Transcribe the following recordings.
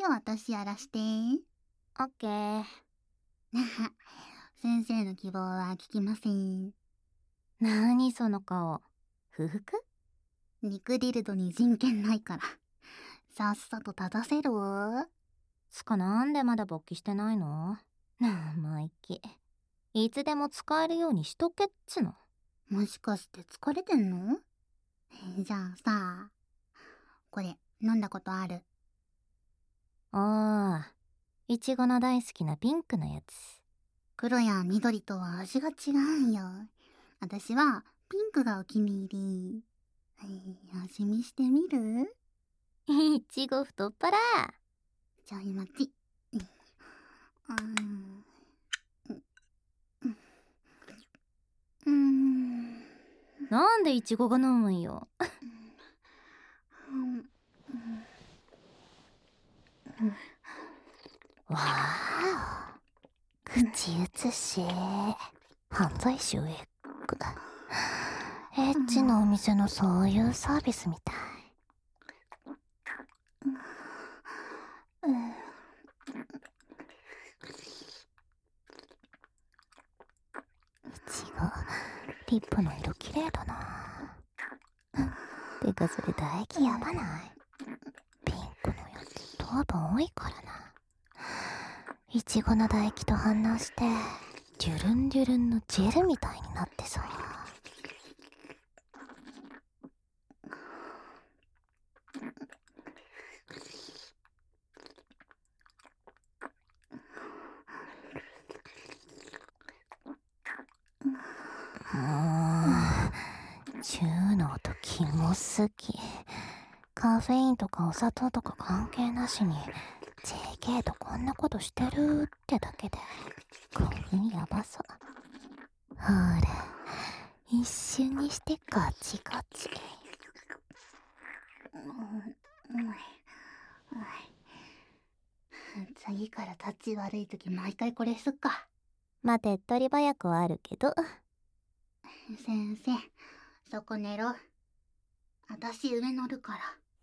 今日私やらして。 オッケー。 先生の希望は聞きません。 なにその顔。不服？ 肉ディルドに人権ないから。さっさと立たせろ。 つかなんでまだ勃起してないの？生意気。いつでも使えるようにしとけっつの。 もしかして疲れてんの？じゃあさ、これ飲んだことある？ ああ、いちごの大好きなピンクのやつ。 黒や緑とは味が違うんよ。私はピンクがお気に入り。味見してみる？ いちご太っ腹。 ちょい待ち。 なんでいちごが飲むんよ。わあ、口移し。犯罪集エッグ。エッチなお店のそういうサービスみたい。いちご、リップの色綺麗だな。てかそれ唾液やばない？ピンクのやつ糖分多いからな。いちごの唾液と反応してデュルンデュルンのジェルみたいになってさ。チューの音キモすぎ。カフェインとかお砂糖とか関係なしに JK とこんなことしてるってだけで興奮やばさ。ほら、一瞬にしてガチガチ。 次からタッチ悪い時毎回これすっか。 まあ手っ取り早くはあるけど。 先生、そこ寝ろ。私上乗るから。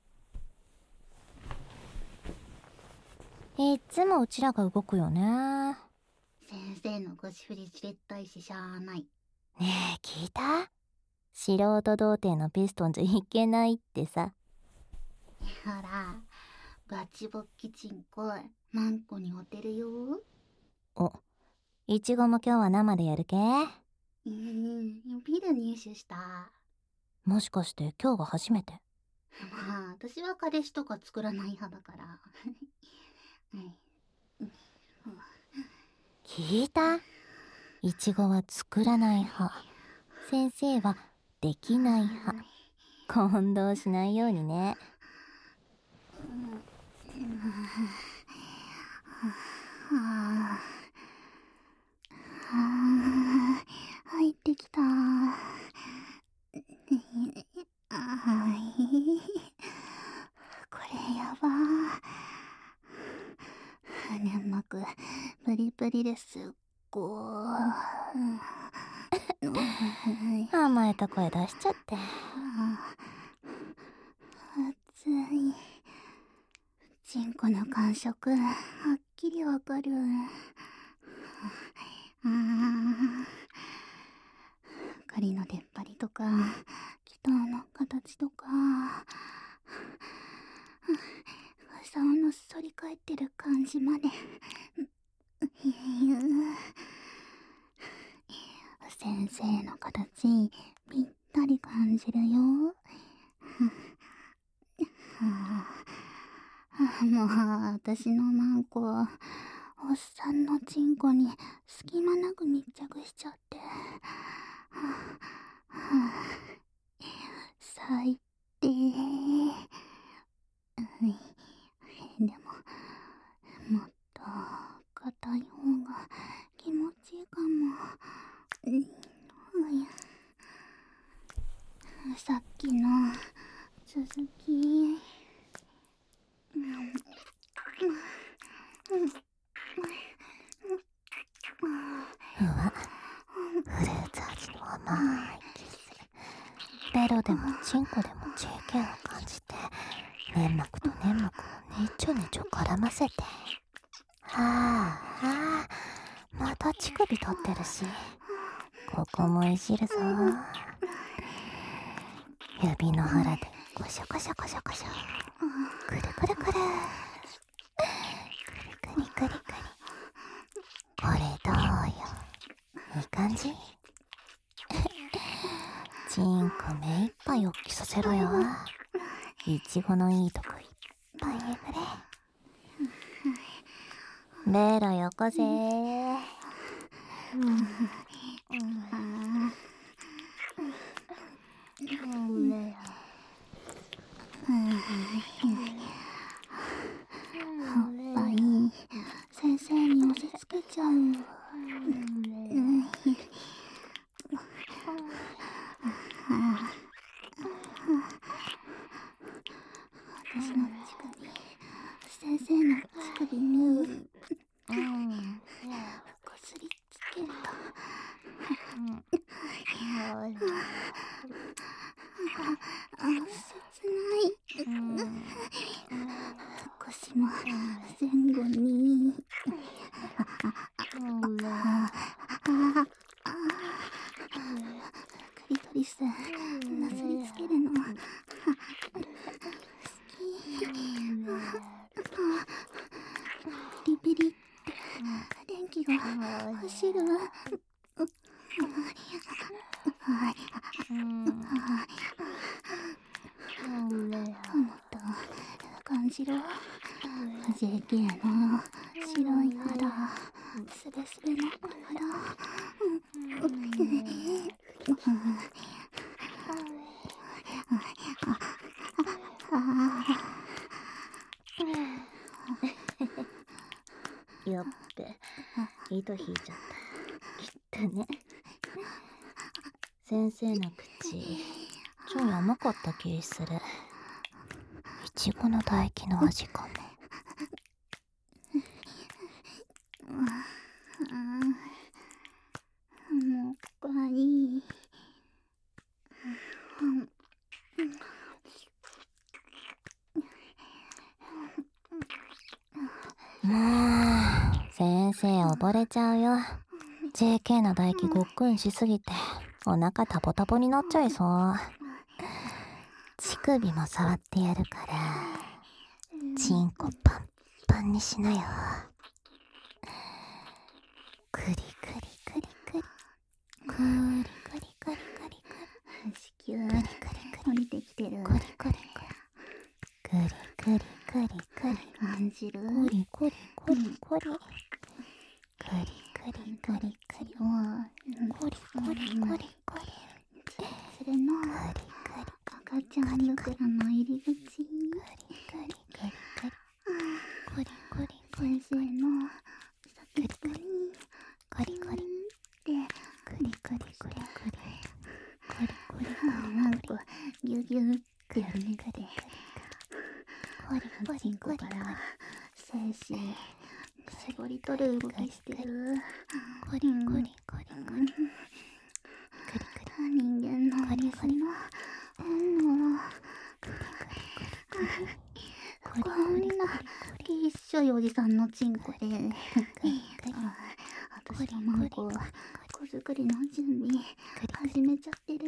いつもうちらが動くよね。 先生の腰振りじれったいししゃあない。 ねえ、聞いた？素人童貞のピストンじゃいけないってさ。 ほら、ガチボッキチンコ、マンコにおてるよ。 お、いちごも今日は生でやるけ？ ビル入手した。 もしかして今日が初めて？ まあ、私は彼氏とか作らない派だから。 聞いた？いちごは作らない派。先生はできない派。混同しないようにね。 入ってきた。これやば。粘膜プリプリですっご甘えた声出しちゃって。 熱い。チンコの感触はっきりわかる。狩りの出っ張りとか気筒の形とか竿の反り返ってる感じまで。先生の形ぴったり感じるよ。もう私のマンコおっさんのチンコに隙間なく密着しちゃって、最低。でももっと硬い方が気持ちいいかも。さっきの続き。 うわ、フルーツ味の甘いキス。ベロでもチンコでも JK を感じて粘膜と粘膜をねちょねちょ絡ませて。はあ、また乳首取ってるし、ここもいじるぞ。指の腹でコショコショコショコショ、くるくるくる、くりくりくりくり。これどうよ、いい感じ？チンコ目いっぱいおっきさせろよ。いちごのいいとこいっぱいえぐれ。ベロよこせー。 おっぱい先生に押し付けちゃう。私の乳首、先生の乳首にこすりつけると切ない。腰も前後にクリトリスなすりつけるの好き。ピリピリって電気が走る。もっと感じろ。JK の白い肌、スベスベの肌。 やっべ、糸引いちゃった。きったね。先生の口、ちょい甘かった気する。いちごの唾液の味かも。 もうかわいい。 もう先生溺れちゃうよ。 JK の唾液ごっくんしすぎてお腹タポタポになっちゃいそう。乳首も触ってやるからチンコパンパンにしなよ。クリクリクリクリクリクリクリクリクリ、 子宮降りてきてる。 クリクリクリクリクリクリクリ感じる。 クリクリクリクリクリクリクリクリクリクリクリクリそれの赤ちゃん枕の入り口。先生の先っぽにコリコリでクリクリクリクリクリクリなんかギュギュってやるねってコリコリチンコから精子絞り取る動きしてる。 コリコリコリコリクリクリ人間の水の本能。こんなきっしょいおじさんのチンコで私とマンコ子作りの準備始めちゃってる。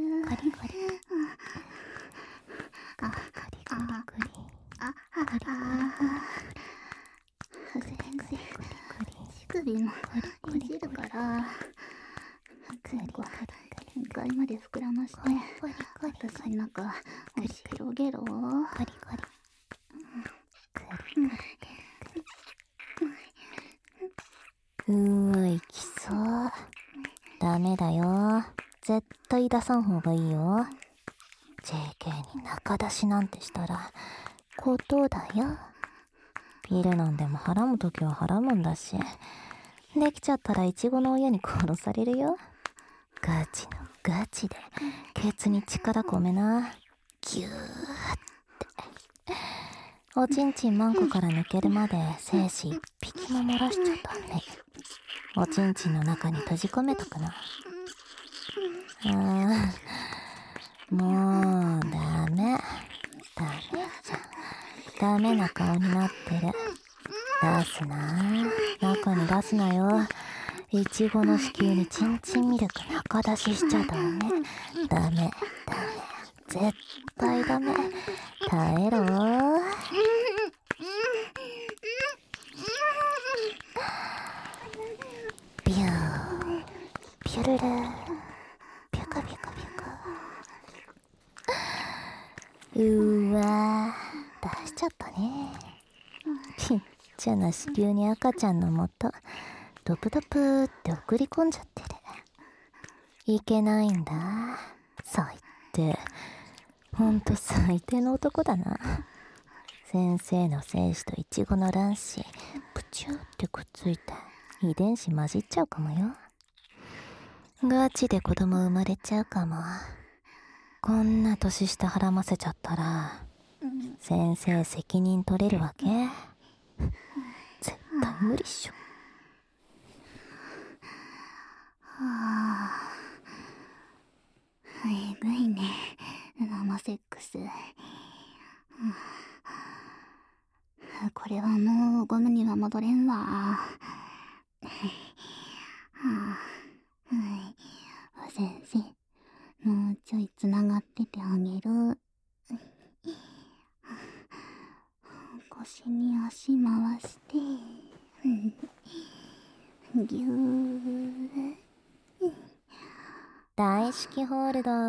先生乳首もいじるからチンコ限界まで膨らまして私の中押し広げろ。 いきそう。ダメだよ。絶対出さん方がいいよ。JK に中出しなんてしたらことだよ。ピル飲んでもはらむときははらむんだし、できちゃったらイチゴの親に殺されるよ。ガチのガチでケツに力込めな。ギューっておちんちんマンコから抜けるまで精子一匹も漏らしちゃダメ。おちんちんの中に閉じ込めとくな。もうダメじゃん。 ダメな顔になってる。出すな。中に出すなよ。いちごの子宮にチンチンミルク中出ししちゃダメ。ダメ。絶対ダメ。耐えろ。ビュー。ピュルル。ピュカピュカピュカ。わー、出しちゃったね。ちっちゃな子宮に赤ちゃんのもとドプドプって送り込んじゃってる。いけないんだ。最低。ほんと最低の男だな。先生の精子とイチゴの卵子プチューってくっついて遺伝子混じっちゃうかもよ。ガチで子供生まれちゃうかも。こんな年下はらませちゃったら先生責任取れるわけ？絶対無理っしょ。 えぐいね、生セックス。これはもうゴムには戻れんわ。先生、もうちょいつながっててあげる。腰に足回して、ぎゅー。 大式ホールド。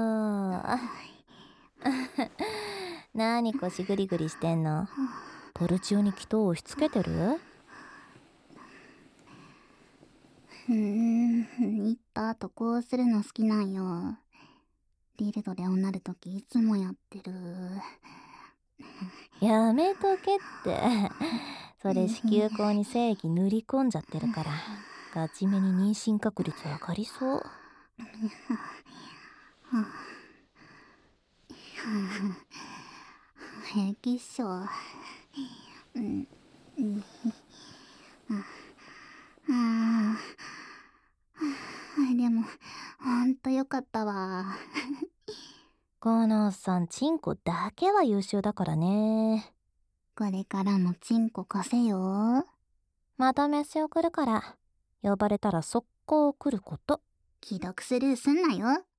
何腰グリグリしてんの？トルチオに祈祷を押し付けてる？ 行った後こうするの好きなんよ。ディルドでおなるときいつもやってる。 やめとけって。それ子宮口に精液塗り込んじゃってるからガチめに妊娠確率上がりそう。 平気っしょ。でもほんとよかったわ。 このおっさんチンコだけは優秀だからね。 これからもチンコ貸せよ。 また飯送るから呼ばれたら速攻来ること。 既読スルーすんなよ。